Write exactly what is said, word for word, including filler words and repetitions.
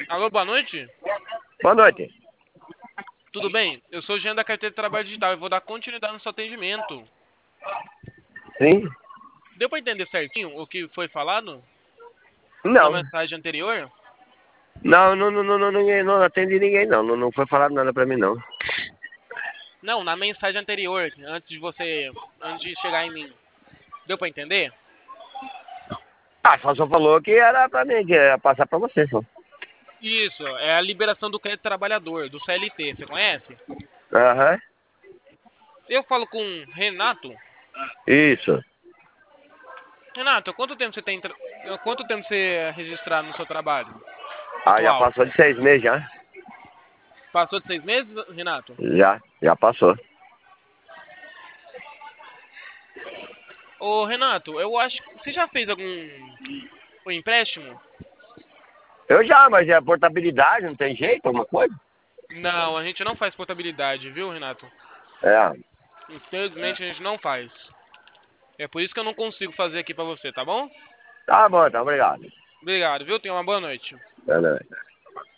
Alô, boa noite. Boa noite. Tudo bem? Eu sou o Jean da Carteira de Trabalho Digital e vou dar continuidade no seu atendimento. Sim? Deu para entender certinho o que foi falado na Não. mensagem anterior? Não, não, não, não, não, ninguém, não atendi ninguém, não. Não, não foi falado nada pra mim, não. Não, na mensagem anterior, antes de você, antes de chegar em mim. Deu para entender? Ah, só só falou que era pra mim, que ia passar pra você, só. Isso, é a liberação do crédito trabalhador, do C L T. Você conhece? Aham. Eu falo com Renato. Isso. Renato, quanto tempo você tem, tra- quanto tempo você é registrado no seu trabalho Ah, já atual? passou de seis meses já. Passou de seis meses, Renato? Já, já passou. Ô, Renato, eu acho que você já fez algum um empréstimo? Eu já, mas é portabilidade, não tem jeito, alguma coisa? Não, a gente não faz portabilidade, viu, Renato? É. Infelizmente a gente não faz. É por isso que eu não consigo fazer aqui pra você, tá bom? Tá bom, então, obrigado. Obrigado, viu? Tenha uma boa noite. Boa noite.